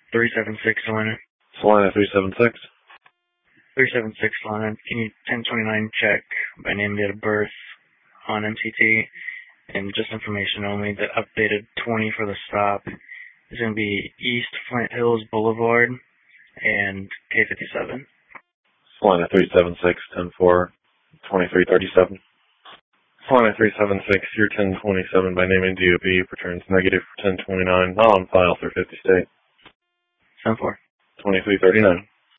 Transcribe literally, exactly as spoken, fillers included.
three seven six, Salina. Salina three seven six. three seven six, Salina. Can you ten twenty-nine check by name, date of birth on M C T? And just information only, the updated twenty for the stop is going to be East Flint Hills Boulevard and K fifty-seven. Salina three seven six, ten four, twenty-three thirty-seven. Salina three seven six, your ten twenty-seven by name and D O B returns negative for ten twenty-nine, not on file through fifty state. seven four. twenty-three thirty-nine.